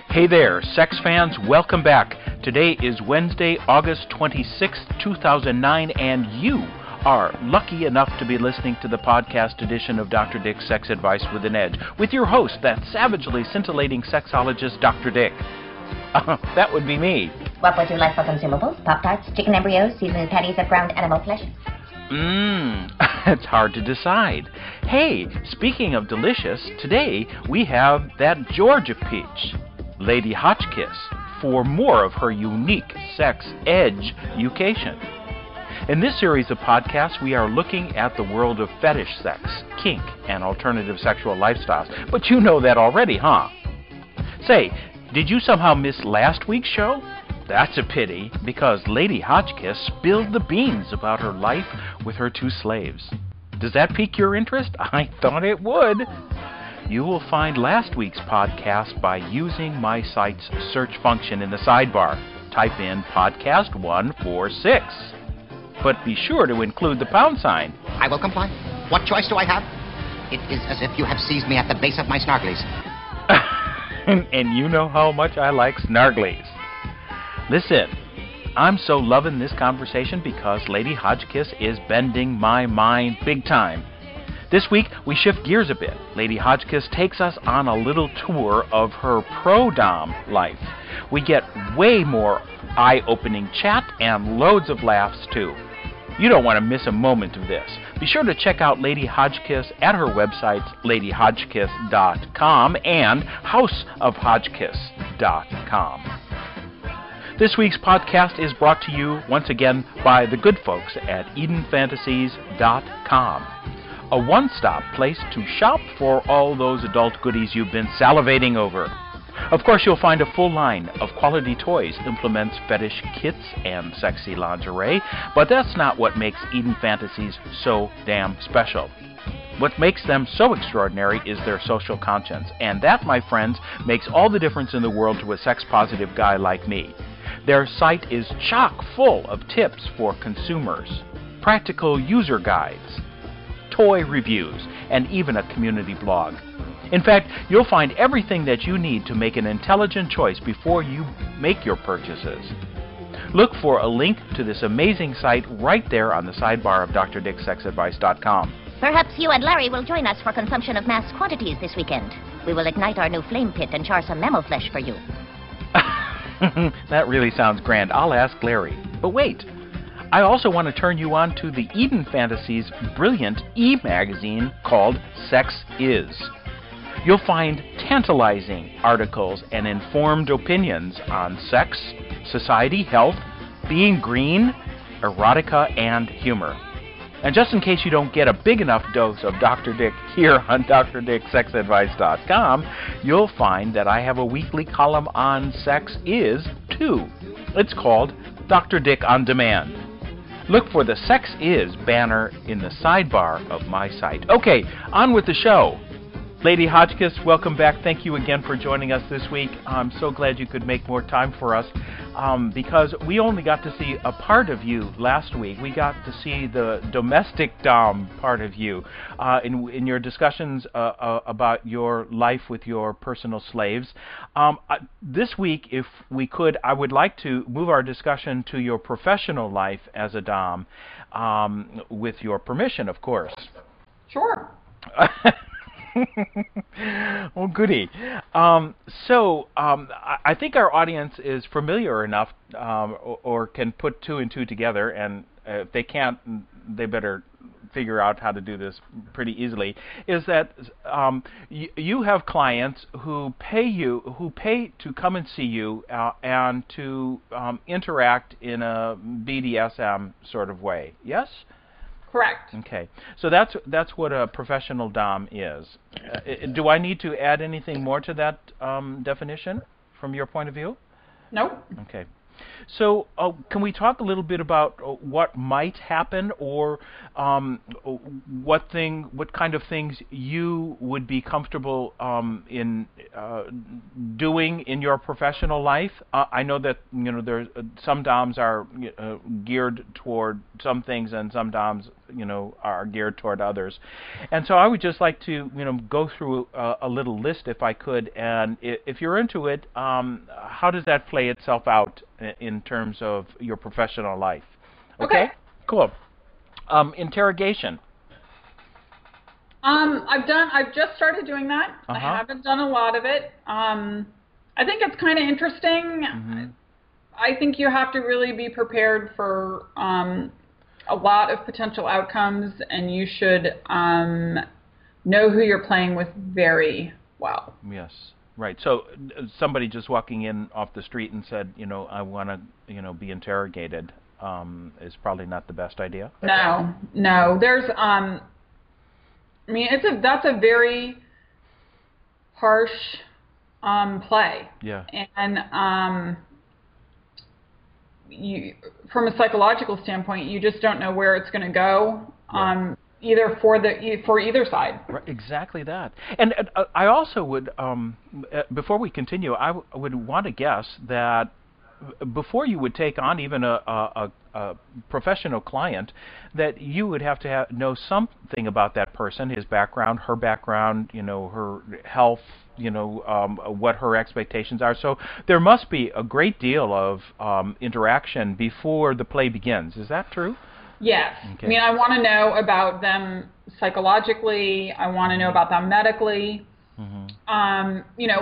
Hey there, sex fans, welcome back. Today is Wednesday, August 26th, 2009, and you are lucky enough to be listening to the podcast edition of Dr. Dick's Sex Advice with an Edge, with your host, that savagely scintillating sexologist, Dr. Dick. That would be me. What would you like for consumables? Pop-Tarts, chicken embryos, seasoned patties of ground animal flesh? It's hard to decide. Hey, speaking of delicious, today we have that Georgia peach, Lady Hotchkiss, for more of her unique sex education. In this series of podcasts, we are looking at the world of fetish sex, kink, and alternative sexual lifestyles. But you know that already, huh? Say, did you somehow miss last week's show? That's a pity, because Lady Hotchkiss spilled the beans about her life with her two slaves. Does that pique your interest? I thought it would. You will find last week's podcast by using my site's search function in the sidebar. Type in Podcast 146. But be sure to include the pound sign. I will comply. What choice do I have? It is as if you have seized me at the base of my snarglies. And you know how much I like snarglies. Listen, I'm so loving this conversation because Lady Hotchkiss is bending my mind big time. This week, we shift gears a bit. Lady Hotchkiss takes us on a little tour of her pro-dom life. We get way more eye-opening chat and loads of laughs, too. You don't want to miss a moment of this. Be sure to check out Lady Hotchkiss at her websites, ladyhotchkiss.com and houseofhotchkiss.com. This week's podcast is brought to you once again by the good folks at EdenFantasies.com, a one-stop place to shop for all those adult goodies you've been salivating over. Of course, you'll find a full line of quality toys, implements, fetish kits, and sexy lingerie, but that's not what makes Eden Fantasies so damn special. What makes them so extraordinary is their social conscience, and that, my friends, makes all the difference in the world to a sex-positive guy like me. Their site is chock full of tips for consumers, practical user guides, toy reviews, and even a community blog. In fact, you'll find everything that you need to make an intelligent choice before you make your purchases. Look for a link to this amazing site right there on the sidebar of drdicksexadvice.com. Perhaps you and Larry will join us for consumption of mass quantities this weekend. We will ignite our new flame pit and char some mammal flesh for you. That really sounds grand. I'll ask Larry. But wait, I also want to turn you on to the Eden Fantasies' brilliant e-magazine called Sex Is. You'll find tantalizing articles and informed opinions on sex, society, health, being green, erotica, and humor. And just in case you don't get a big enough dose of Dr. Dick here on drdicksexadvice.com, you'll find that I have a weekly column on Sex Is, too. It's called Dr. Dick on Demand. Look for the Sex Is banner in the sidebar of my site. Okay, on with the show. Lady Hotchkiss, welcome back. Thank you again for joining us this week. I'm so glad you could make more time for us because we only got to see a part of you last week. We got to see the domestic dom part of you in your discussions about your life with your personal slaves. This week, if we could, I would like to move our discussion to your professional life as a dom, with your permission, of course. Sure. Well, goody. I think our audience is familiar enough or can put two and two together, and if they can't, they better figure out how to do this pretty easily, is that you have clients who pay to come and see you and to interact in a BDSM sort of way. Yes? Correct. Okay, so that's what a professional dom is. Do I need to add anything more to that definition from your point of view? Nope. Okay. So can we talk a little bit about what might happen, or what kind of things you would be comfortable in doing in your professional life? I know that there's some DOMs are geared toward some things, and some DOMs are geared toward others. And so I would just like to, go through a little list if I could. And if you're into it, how does that play itself out in terms of your professional life? Okay. Cool. Interrogation. I've just started doing that. I haven't done a lot of it. I think it's kind of interesting. Mm-hmm. I think you have to really be prepared for a lot of potential outcomes, and you should know who you're playing with very well. Yes, right. So somebody just walking in off the street and said, I want to, be interrogated, is probably not the best idea. No. There's, that's a very harsh play. Yeah. And from a psychological standpoint, you just don't know where it's going to go. Right. Either for either side. Right, exactly that. And I also would, before we continue, I would want to guess that before you would take on even a professional client, that you would have to know something about that person, his background, her background, her health, what her expectations are. So there must be a great deal of interaction before the play begins. Is that true? Yes. Okay. I want to know about them psychologically. I want to know about them medically. Mm-hmm.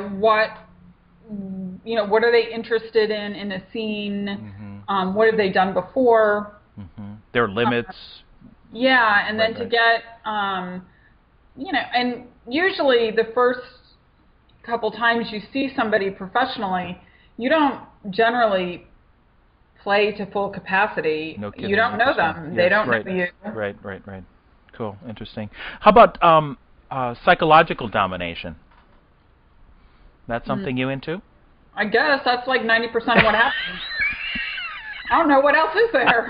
What are they interested in a scene? Mm-hmm. What have they done before? Mm-hmm. Their limits. Yeah, and then to get, and usually the first couple times you see somebody professionally, you don't generally play to full capacity. No kidding. You don't know them. Yes, they don't right. know you. Right. Cool, interesting. How about psychological domination? That's something you into? I guess that's like 90% of what happens. I don't know what else is there.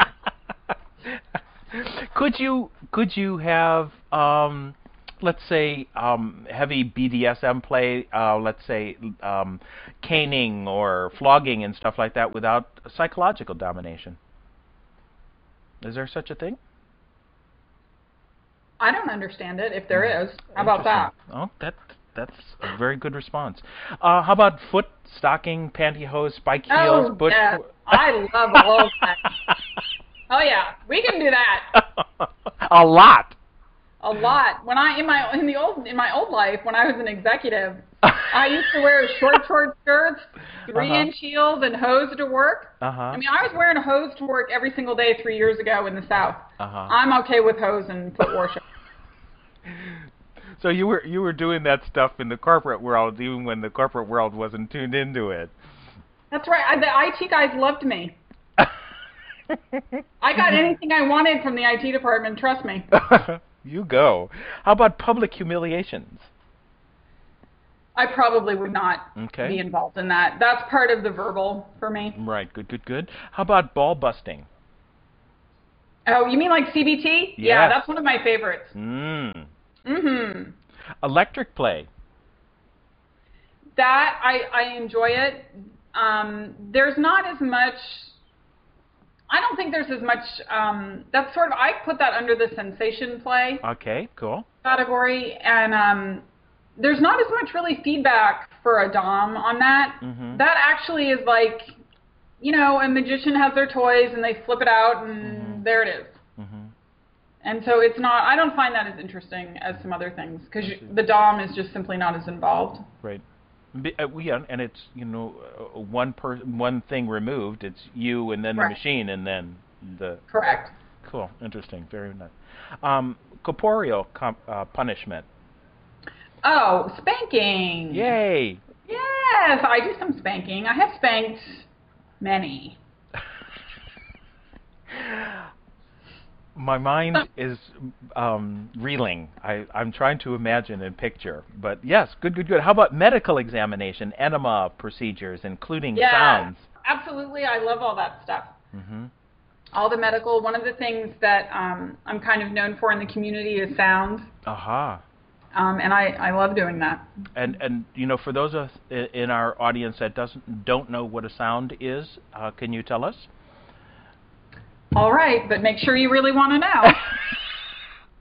Could you have let's say heavy BDSM play, let's say caning or flogging and stuff like that without psychological domination? Is there such a thing? I don't understand it. If there is, how about that? Oh, that's a very good response. How about foot, stocking, pantyhose, spike heels? Oh, yes. I love all of that. Oh yeah, we can do that. A lot. When in my old life, when I was an executive, I used to wear short skirts, 3-inch heels, and hose to work. I was wearing a hose to work every single day 3 years ago in the South. I'm okay with hose and foot worship. So you were doing that stuff in the corporate world, even when the corporate world wasn't tuned into it. That's right. The IT guys loved me. I got anything I wanted from the IT department, trust me. You go. How about public humiliations? I probably would not be involved in that. That's part of the verbal for me. Right. Good. How about ball busting? Oh, you mean like CBT? Yes. Yeah, that's one of my favorites. Electric play. That, I enjoy it. There's not as much... I don't think there's as much, that's sort of, I put that under the sensation play. Okay, cool. Category, and there's not as much really feedback for a dom on that. That actually is like, a magician has their toys and they flip it out and there it is. And so it's not, I don't find that as interesting as some other things, because the dom is just simply not as involved. Right. Yeah, and it's one thing removed. It's you, and then the machine, and then the. Correct. Cool, interesting, very nice. Corporeal punishment. Oh, spanking! Yay! Yes, I do some spanking. I have spanked many. My mind is reeling. I'm trying to imagine and picture. But yes, good. How about medical examination, enema procedures, including sounds? Absolutely. I love all that stuff. All the medical. One of the things that I'm kind of known for in the community is sound. And I love doing that. And for those of us in our audience that don't know what a sound is, can you tell us? All right, but make sure you really want to know.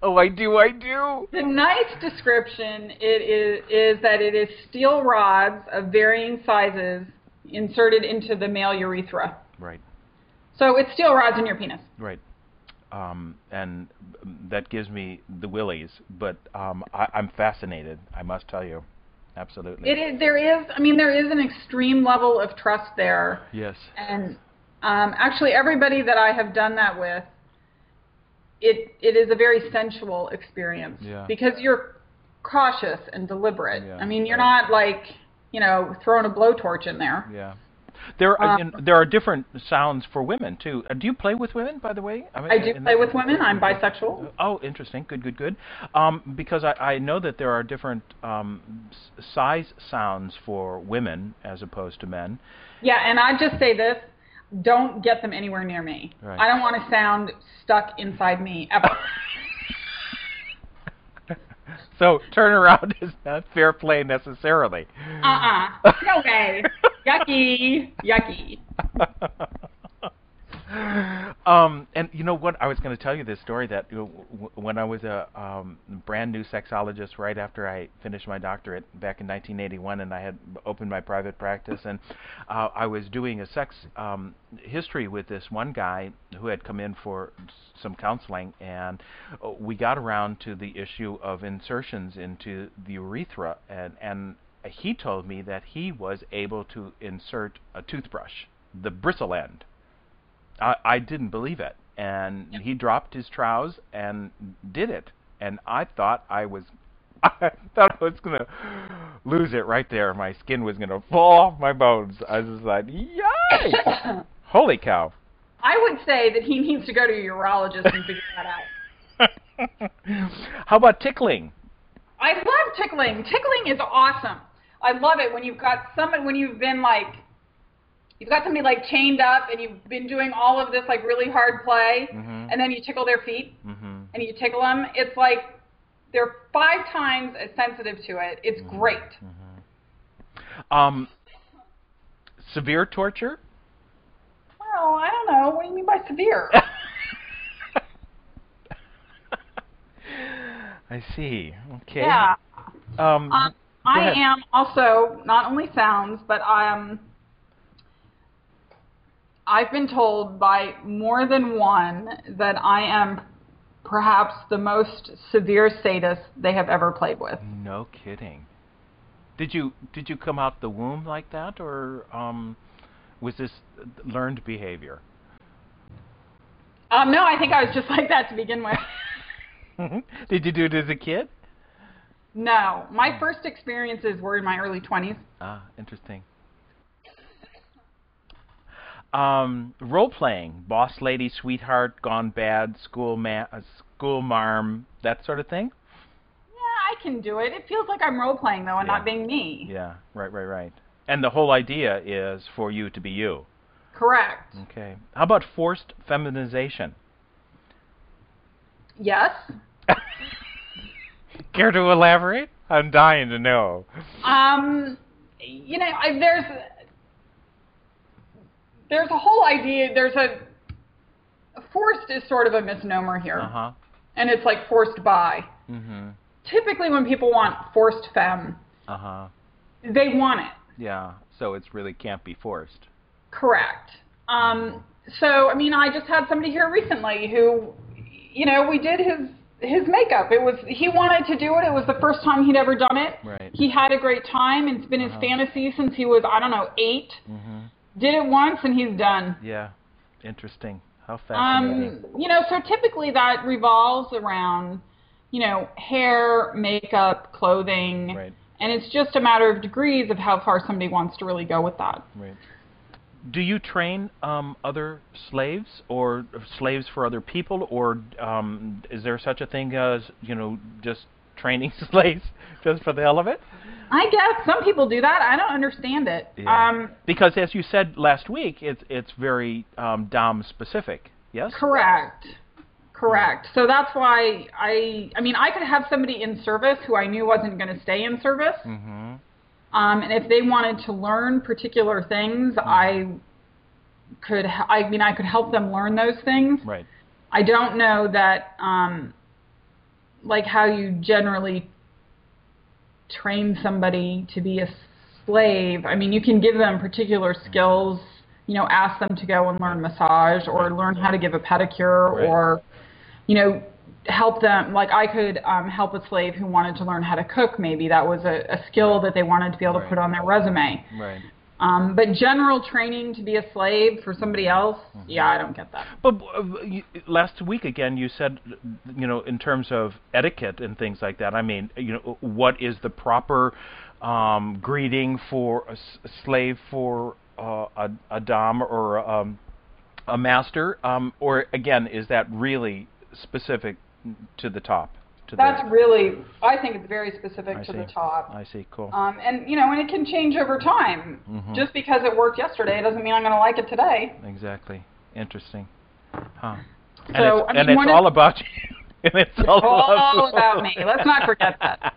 Oh, I do. The nice description is that it is steel rods of varying sizes inserted into the male urethra. Right. So it's steel rods in your penis. Right. And that gives me the willies, but I'm fascinated, I must tell you. Absolutely. There is an extreme level of trust there. Yes. And actually, everybody that I have done that with, it is a very sensual experience. Yeah. Because you're cautious and deliberate. Yeah. I mean, you're not like, throwing a blowtorch in there. Yeah. There are different sounds for women too. Do you play with women, by the way? I do play with women. I'm bisexual. Oh, interesting. Good. Because I know that there are different size sounds for women as opposed to men. Yeah, and I just say this: don't get them anywhere near me. Right. I don't want to sound stuck inside me ever. So turn around is not fair play necessarily. No way. Yucky. And you know what? I was going to tell you this story that when I was a brand new sexologist right after I finished my doctorate back in 1981, and I had opened my private practice, and I was doing a sex history with this one guy who had come in for some counseling, and we got around to the issue of insertions into the urethra, and he told me that he was able to insert a toothbrush, the bristle end. I didn't believe it, and he dropped his trows and did it, and I thought I was going to lose it right there. My skin was going to fall off my bones. I was just like, yikes! Holy cow! I would say that he needs to go to a urologist and figure that out. How about tickling? I love tickling. Tickling is awesome. I love it when you've got somebody like chained up and you've been doing all of this like really hard play, and then you tickle their feet and you tickle them. It's like they're 5 times as sensitive to it. It's great. Severe torture? Well, I don't know. What do you mean by severe? I see. Okay. Yeah. I am also not only sounds, but I've been told by more than one that I am perhaps the most severe sadist they have ever played with. No kidding. Did you come out the womb like that, or was this learned behavior? No, I think I was just like that to begin with. Did you do it as a kid? No. My first experiences were in my early 20s. Ah, interesting. Role-playing, boss lady, sweetheart, gone bad, school marm, that sort of thing? Yeah, I can do it. It feels like I'm role-playing, though, and not being me. Yeah, right. And the whole idea is for you to be you. Correct. Okay. How about forced feminization? Yes. Care to elaborate? I'm dying to know. There's a whole idea, forced is sort of a misnomer here. And it's like forced by. Typically when people want forced femme, they want it. Yeah, so it really can't be forced. Correct. So, I just had somebody here recently who, we did his makeup. He wanted to do it. It was the first time he'd ever done it. Right. He had a great time. It's been his fantasy since he was, 8. Did it once and he's done. Yeah, interesting. How fascinating. So typically that revolves around, hair, makeup, clothing. Right. And it's just a matter of degrees of how far somebody wants to really go with that. Right. Do you train other slaves or slaves for other people, or is there such a thing as, just training slaves just for the hell of it? I guess some people do that. I don't understand it. Yeah. Because as you said last week, it's very Dom specific. Yes. Correct. So that's why I could have somebody in service who I knew wasn't going to stay in service. And if they wanted to learn particular things, I could help them learn those things. Right. I don't know that like how you generally train somebody to be a slave. I mean, you can give them particular skills, ask them to go and learn massage or learn how to give a pedicure or, help them. Like I could help a slave who wanted to learn how to cook. Maybe that was a skill that they wanted to be able to put on their resume. Right. But general training to be a slave for somebody else, I don't get that. But last week again, you said, in terms of etiquette and things like that. I mean, what is the proper greeting for a slave for a dom or a master? Or again, is that really specific to the top? I think it's very specific to the top. I see, cool. And it can change over time. Just because it worked yesterday doesn't mean I'm going to like it today. Exactly. Interesting. Huh. So, and it's all about you. And it's all about me. Let's not forget that.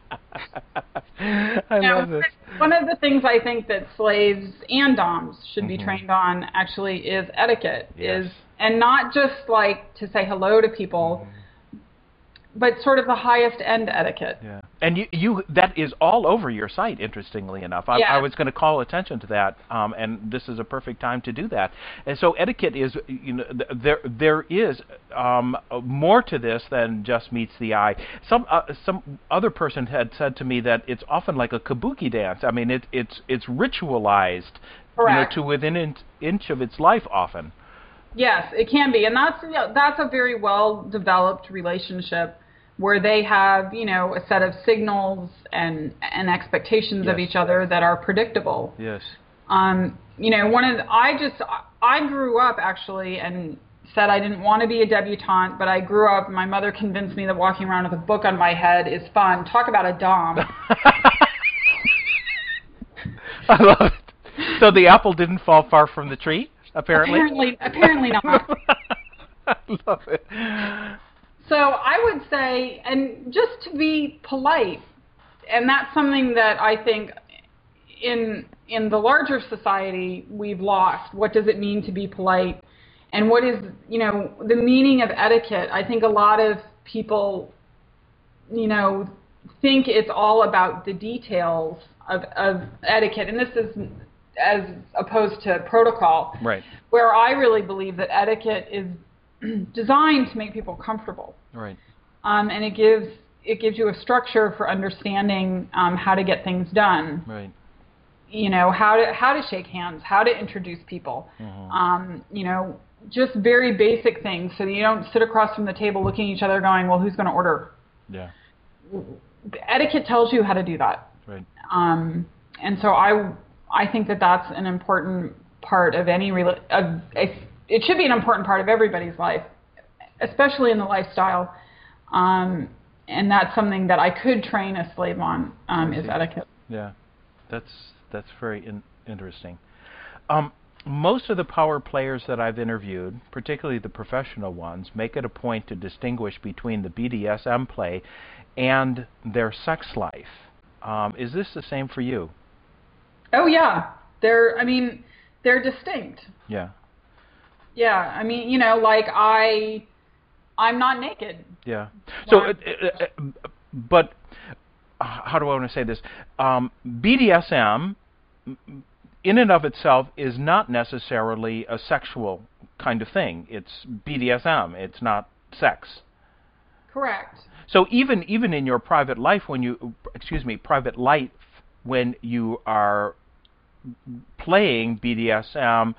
I love this. One of the things I think that slaves and doms should be trained on actually is etiquette. And not just like to say hello to people, but sort of the highest end etiquette. Yeah, and you that is all over your site. Interestingly enough, I was going to call attention to that, and this is a perfect time to do that. And so etiquette is, there is more to this than just meets the eye. Some other person had said to me that it's often like a kabuki dance. I mean, it's ritualized, to within an inch of its life often. Yes, it can be, and that's a very well-developed relationship where they have, a set of signals and expectations of each other that are predictable. Yes. I grew up actually and said I didn't want to be a debutante, but I grew up. My mother convinced me that walking around with a book on my head is fun. Talk about a dom. I love it. So the apple didn't fall far from the tree. Apparently not. I love it. So I would say, and just to be polite, and that's something that I think in the larger society we've lost. What does it mean to be polite? And what is, the meaning of etiquette? I think a lot of people, think it's all about the details of etiquette, and this is as opposed to protocol, right? Where I really believe that etiquette is designed to make people comfortable, right? And it gives you a structure for understanding how to get things done, right? How to shake hands, how to introduce people, just very basic things, so that you don't sit across from the table looking at each other going, well, who's going to order? Yeah. Etiquette tells you how to do that, right? And so I think that that's an important part of it should be an important part of everybody's life, especially in the lifestyle. And that's something that I could train a slave on, is etiquette. Yeah, that's very interesting. Most of the power players that I've interviewed, particularly the professional ones, make it a point to distinguish between the BDSM play and their sex life. Is this the same for you? Oh yeah, they're distinct. Yeah. Yeah, I'm not naked. Yeah. So, but how do I want to say this? BDSM, in and of itself, is not necessarily a sexual kind of thing. It's BDSM. It's not sex. Correct. So even in your private life, when you are playing BDSM,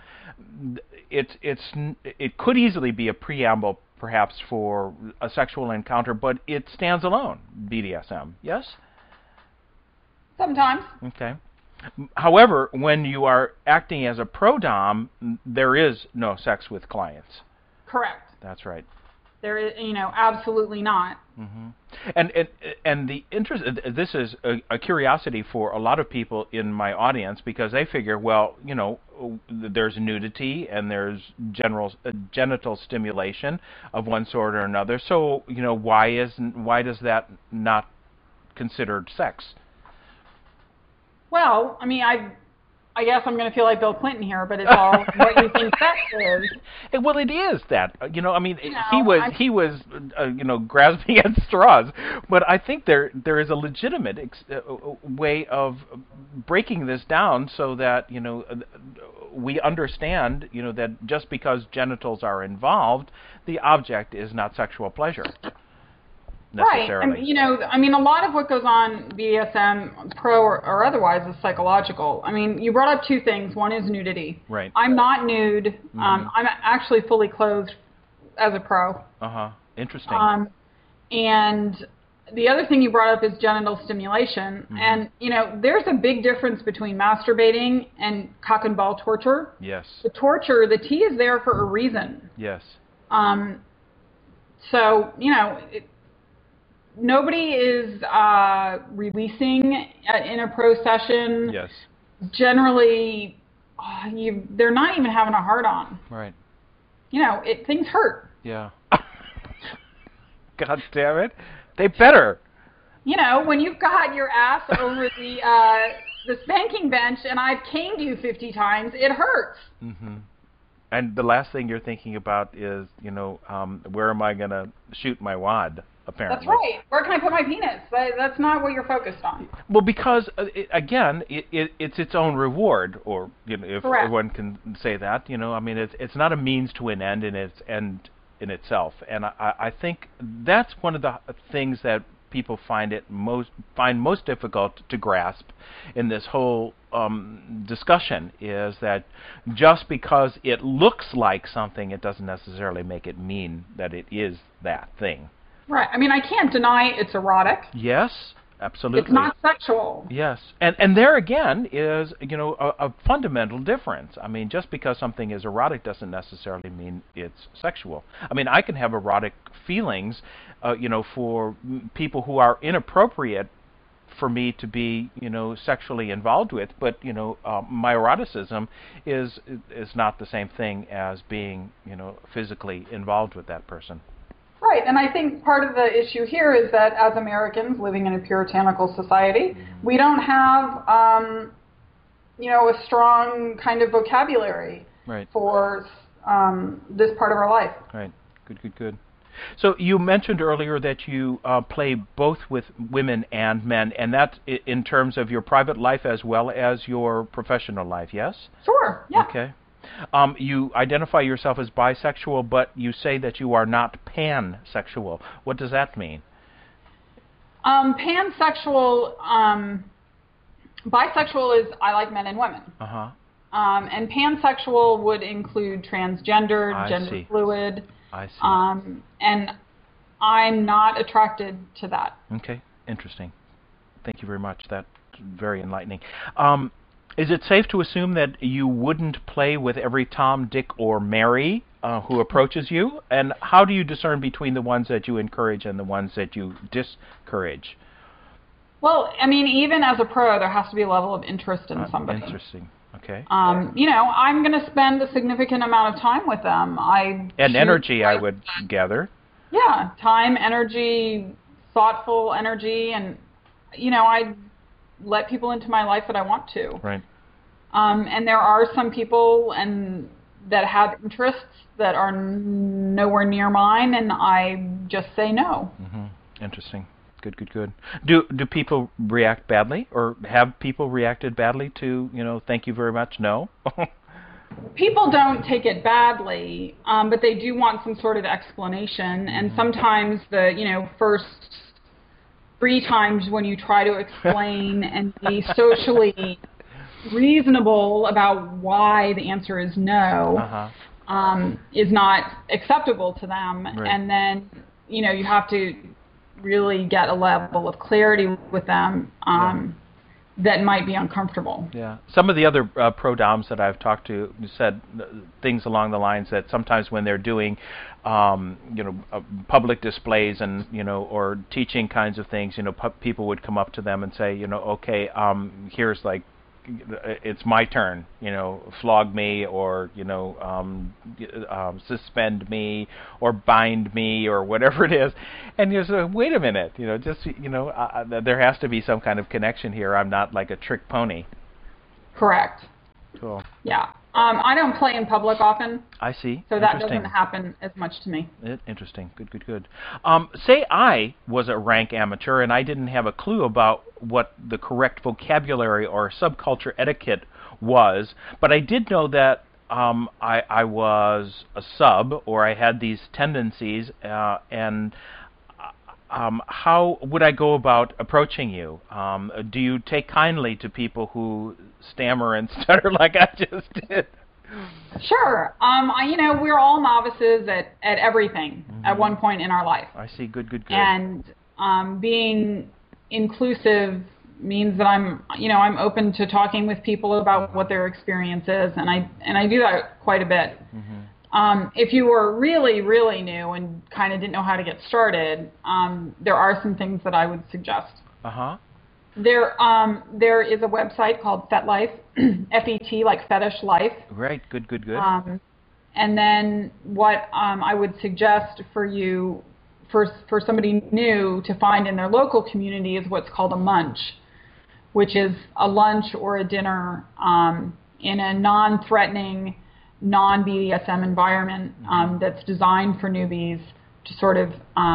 it could easily be a preamble, perhaps, for a sexual encounter, but it stands alone. BDSM, yes? Sometimes. Okay. However, when you are acting as a pro-dom, there is no sex with clients. Correct. That's right. There is, absolutely not. Mm-hmm. And the interest. This is a curiosity for a lot of people in my audience, because they figure, well, there's nudity and there's genital stimulation of one sort or another. So, why does that not considered sex? Well, I I guess I'm going to feel like Bill Clinton here, but it's all what you think sex is. Well, it is that. I mean, You know, he was grasping at straws. But I think there is a legitimate way of breaking this down so that we understand that just because genitals are involved, the object is not sexual pleasure. Right, and I mean, a lot of what goes on BDSM, pro or otherwise, is psychological. I mean, you brought up two things. One is nudity. Right. I'm not nude. Mm-hmm. I'm actually fully clothed as a pro. Interesting. And the other thing you brought up is genital stimulation, and there's a big difference between masturbating and cock and ball torture. Yes. The torture, the T is there for a reason. Yes. So nobody is releasing in a pro session. Yes. Generally, they're not even having a hard-on. Right. Things hurt. Yeah. God damn it. They better. When you've got your ass over the spanking bench and I've caned you 50 times, it hurts. Mm-hmm. And the last thing you're thinking about is, where am I going to shoot my wad? Apparently. That's right. Where can I put my penis? That's not what you're focused on. Well, because it's its own reward, or if Correct. one can say that. I mean, it's not a means to an end in itself, and I think that's one of the things that people find most difficult to grasp in this whole discussion, is that just because it looks like something, it doesn't necessarily make it mean that it is that thing. Right. I mean, I can't deny it's erotic. Yes, absolutely. It's not sexual. Yes. And there again is, a fundamental difference. I mean, just because something is erotic doesn't necessarily mean it's sexual. I mean, I can have erotic feelings, for people who are inappropriate for me to be, sexually involved with, but, my eroticism is not the same thing as being, physically involved with that person. Right, and I think part of the issue here is that as Americans living in a puritanical society, we don't have, a strong kind of vocabulary for this part of our life. Right, good. So you mentioned earlier that you play both with women and men, and that's in terms of your private life as well as your professional life, yes? Sure, yeah. Okay. You identify yourself as bisexual, but you say that you are not pansexual. What does that mean? Pansexual, bisexual is I like men and women. And pansexual would include transgender, gender fluid. I see. And I'm not attracted to that. Okay, interesting. Thank you very much. That's very enlightening. Is it safe to assume that you wouldn't play with every Tom, Dick, or Mary who approaches you? And how do you discern between the ones that you encourage and the ones that you discourage? Well, I mean, even as a pro, there has to be a level of interest in somebody. Interesting. Okay. I'm going to spend a significant amount of time with them. And energy, I would gather. Yeah, time, energy, thoughtful energy, and, I let people into my life that I want to. Right. And there are some people that have interests that are nowhere near mine, and I just say no. Mm-hmm. Interesting. Good. Do people react badly, or have people reacted badly to, thank you very much, no? People don't take it badly, but they do want some sort of explanation, and sometimes the, first 3 times when you try to explain and be socially reasonable about why the answer is no, is not acceptable to them. Right. And then, you have to really get a level of clarity with them that might be uncomfortable. Yeah. Some of the other pro-doms that I've talked to said things along the lines that sometimes when they're doing, public displays and, or teaching kinds of things, people would come up to them and say, okay, here's like, it's my turn, flog me or, suspend me or bind me or whatever it is. And you say, wait a minute, there has to be some kind of connection here. I'm not like a trick pony. Correct. Cool. Yeah. I don't play in public often. I see. So that doesn't happen as much to me. Interesting. Good. Say I was a rank amateur and I didn't have a clue about what the correct vocabulary or subculture etiquette was, but I did know that I was a sub, or I had these tendencies, and how would I go about approaching you? Do you take kindly to people who stammer and stutter like I just did? Sure. We're all novices at everything at one point in our life. I see. Good. And being inclusive means that I'm open to talking with people about what their experience is, and I do that quite a bit. If you were really, really new and kind of didn't know how to get started, there are some things that I would suggest. There is a website called FetLife, F-E-T, like fetish life. Right. Good. And then what I would suggest for you, for somebody new to find in their local community, is what's called a munch, which is a lunch or a dinner in a non-threatening, non-BDSM environment that's designed for newbies to sort of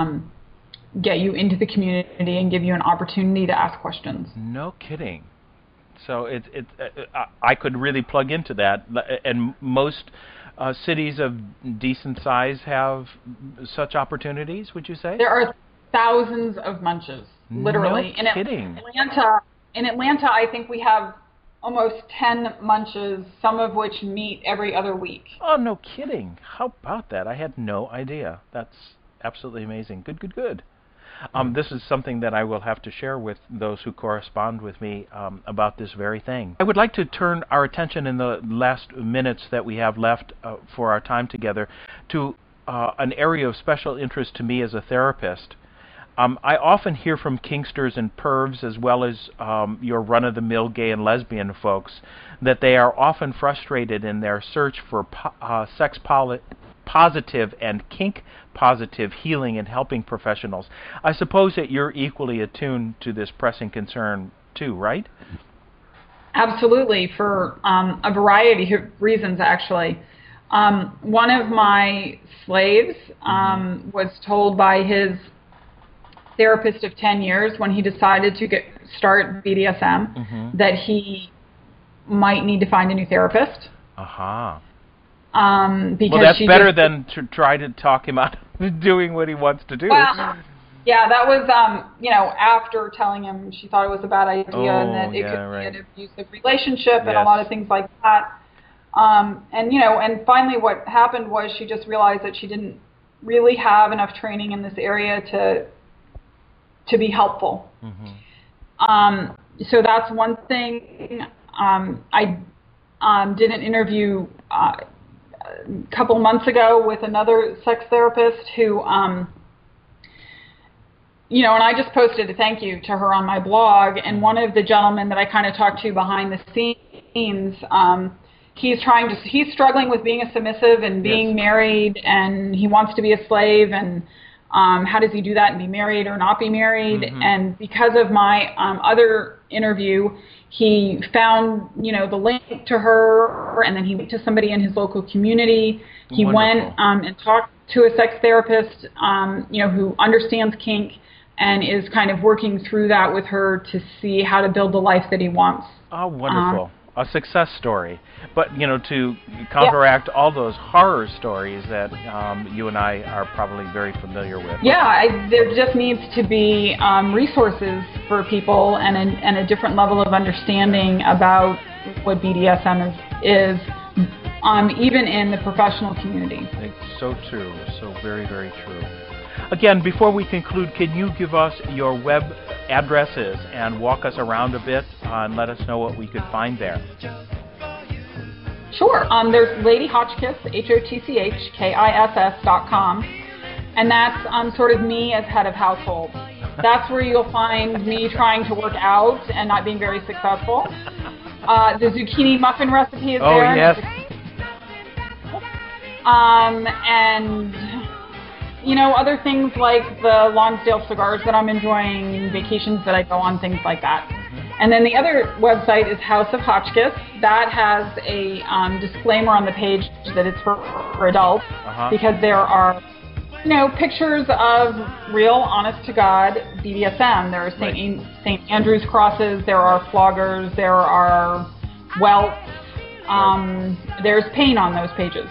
get you into the community and give you an opportunity to ask questions. No kidding. So I could really plug into that, and most cities of decent size have such opportunities, would you say? There are thousands of munches, literally. No kidding. In Atlanta, I think we have almost 10 munches, some of which meet every other week. Oh, no kidding. How about that? I had no idea. That's absolutely amazing. Good. This is something that I will have to share with those who correspond with me about this very thing. I would like to turn our attention in the last minutes that we have left for our time together to an area of special interest to me as a therapist. I often hear from kinksters and pervs, as well as your run-of-the-mill gay and lesbian folks, that they are often frustrated in their search for sex-positive and kink-positive healing and helping professionals. I suppose that you're equally attuned to this pressing concern too, right? Absolutely, for a variety of reasons, actually. One of my slaves was told by his therapist of 10 years when he decided to start BDSM that he might need to find a new therapist. Well, Because that's better than to try to talk him out of doing what he wants to do. Well, yeah, that was, after telling him she thought it was a bad idea and that it could be an abusive relationship and a lot of things like that. And finally what happened was she just realized that she didn't really have enough training in this area to be helpful. So that's one thing. I did an interview a couple months ago with another sex therapist who, and I just posted a thank you to her on my blog, and one of the gentlemen that I kind of talked to behind the scenes, he's struggling with being a submissive and being married, and he wants to be a slave, and how does he do that and be married or not be married? And because of my other interview, he found, the link to her, and then he went to somebody in his local community. He went and talked to a sex therapist, who understands kink and is kind of working through that with her to see how to build the life that he wants. Oh, wonderful. A success story. But, to counteract all those horror stories that you and I are probably very familiar with. Yeah, there just needs to be resources for people and a different level of understanding about what BDSM is even in the professional community. It's so true. So very, very true. Again, before we conclude, can you give us your web addresses and walk us around a bit and let us know what we could find there? Sure. There's Lady Hotchkiss, HOTCHKISS.com, and that's sort of me as head of household. That's where you'll find me trying to work out and not being very successful. The zucchini muffin recipe is there. Oh, yes. And other things like the Lonsdale cigars that I'm enjoying, vacations that I go on, things like that. And then the other website is House of Hotchkiss. That has a disclaimer on the page that it's for adults, because there are, pictures of real, honest-to-God BDSM. There are St. Andrew's crosses, there are floggers, there are welts. There's pain on those pages.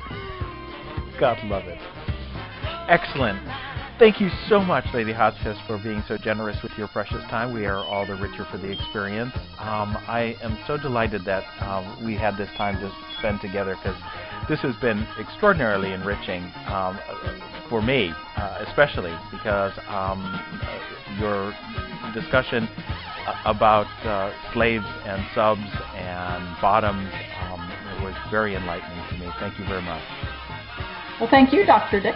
God love it. Excellent. Thank you so much, Lady Hotchkiss, for being so generous with your precious time. We are all the richer for the experience. I am so delighted that we had this time to spend together, because this has been extraordinarily enriching for me, especially because your discussion about slaves and subs and bottoms was very enlightening to me. Thank you very much. Well, thank you, Dr. Dick.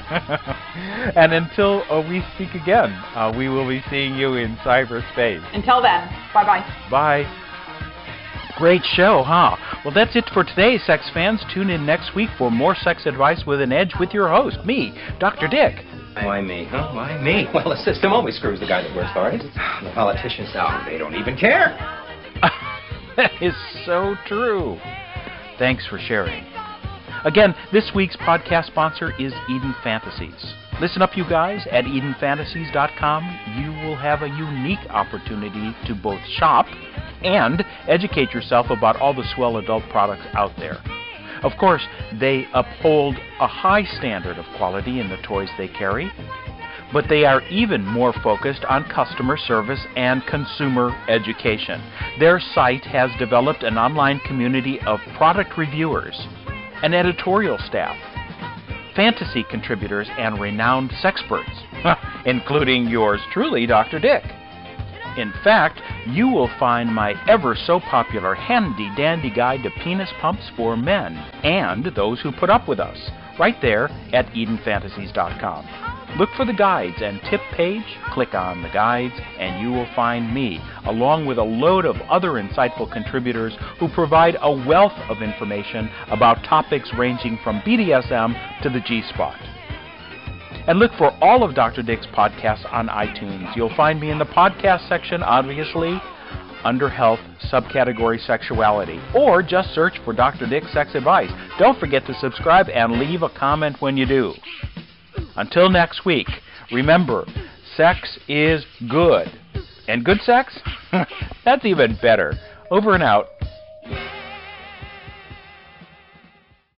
And until we speak again, we will be seeing you in cyberspace. Until then, bye-bye. Bye. Great show, huh? Well, that's it for today, sex fans. Tune in next week for more sex advice with an edge with your host, me, Dr. Dick. Why me, huh? Why me? Well, the system always screws the guy that wears hard. The politicians, they don't even care. That is so true. Thanks for sharing. Again, this week's podcast sponsor is Eden Fantasies. Listen up, you guys. At EdenFantasies.com, you will have a unique opportunity to both shop and educate yourself about all the swell adult products out there. Of course, they uphold a high standard of quality in the toys they carry, but they are even more focused on customer service and consumer education. Their site has developed an online community of product reviewers, an editorial staff, fantasy contributors, and renowned sexperts, including yours truly, Dr. Dick. In fact, you will find my ever-so-popular handy-dandy guide to penis pumps for men and those who put up with us right there at EdenFantasies.com. Look for the guides and tip page, click on the guides, and you will find me, along with a load of other insightful contributors who provide a wealth of information about topics ranging from BDSM to the G-spot. And look for all of Dr. Dick's podcasts on iTunes. You'll find me in the podcast section, obviously, under Health, subcategory Sexuality. Or just search for Dr. Dick's Sex Advice. Don't forget to subscribe and leave a comment when you do. Until next week, remember, sex is good. And good sex? That's even better. Over and out.